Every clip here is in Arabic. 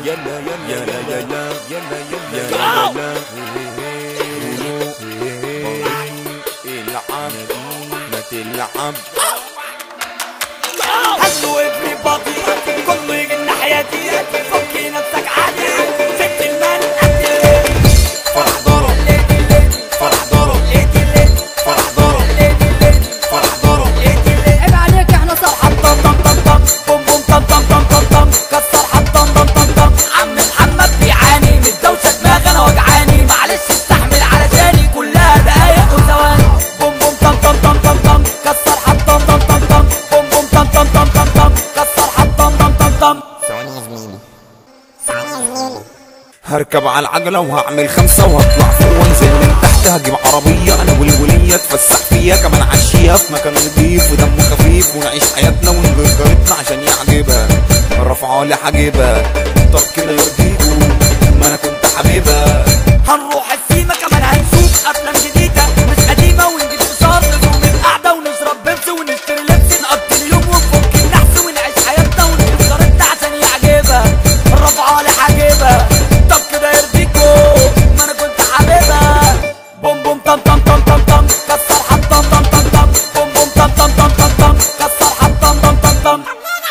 يلا يلا يلا يلا العب ما تلعب. هلو everybody كله يجي ناحيتي، فكي نفسك عادي ست المان فرح ضرب فرح ضرب فرح ضرب فرح ضرب. عيب عليك احنا صرحة طم طم طم طم بوم بوم طم طم طم طم طم كسر حطم طم طم طم. عم محمد بيعاني من الدوشة، دماغ انا وجعاني، معلش استحمل علشاني كلها دقايق وثواني. بوم بوم طم طم طم طم طم كسر حطم طم طم طم بوم بوم طم طم طم طم طم كسر حطم طم طم طم. ثواني يا زميلي هركب على العجلة وهعمل 5 وهطلع فوق وانزل من تحت، هجيب عربية انا والولية تفسح فيها، كمان عشيها في مكان نضيف ودمه خفيف، ونعيش حياتنا ونجيب جارتنا عشان يعجبها رافعة لحجيبها. طب كده يرضيكوا ما انا كنت حبيبها. هنروح السيما كمان هنشوف افلام جديدة مش قديمة، ونجيب فشار نزوم القعدة ونشرب بيبسي ونشتري لبس، نقضي اليوم ونفك النحس ونعيش حياتنا ونجيب جارتنا عشان يعجبها رافعة لحجيبها. طب كده يرضيكوا ما انا كنت حبيبها. بوم بوم طم طم طم طم طم كسر حطم طم طم طم بوم بوم طم طم طم طم طم كسر حطم طم طم طم.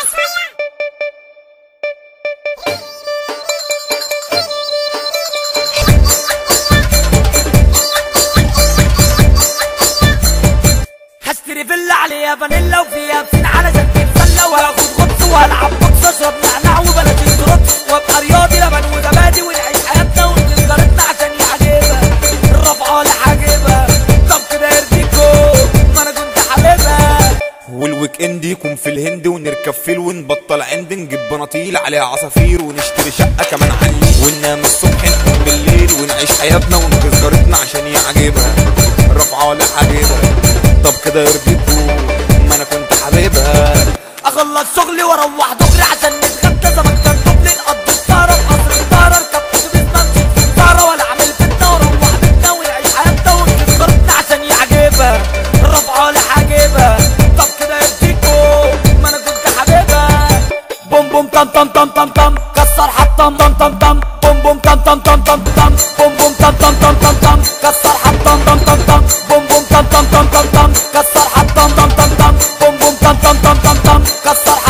هشتري فيلا عليها فانيلا وفيها بسين علشان تتسلى، وهاخد غطس وهلعب بوكس اشرب نعناع وبلاش التروكس، وابقى رياضي لبن وزبادي ونعيش حياتنا ونجيب جارتنا عشان يعجبها الرافعة لحجيبها. طب كده يرضيكوا ما انا كنت حبيبها. والويك اند يكون في الهند ونركب فيل ونبطل عند، نجيب بناطيل عليها عصافير ونشتري شقة كمان علي، وننام الصبح نقوم بالليل ونعيش حياتنا ونجيب جارتنا عشان يعجبها رافعة لحجيبها. طب كده يرضيكوا ما انا كنت حبيبها. اخلص شغلي واروح دغري عشان نتغدى زمان كان طفلي، نقضي السهرة في قصر السهرة، اركب اتوبيس ممشي في السهرة ولا اعمل فتنة، واروح بيتنا ونعيش حياتنا ونجيب جارتنا عشان يعجبها رافعة لحجيبها. طب كده يرضيكوا ما انا كنت حبيبها. بوم بوم طم طم طم طم طم كسر حطم طم طم طم بوم بوم طم طم طم طم طم بوم بوم طم طم طم طم طم كسر حطم طم طم طم بوم بوم طم طم طم طم طم كسر حطم طم طم طم بوم بوم طم طم طم طم كسر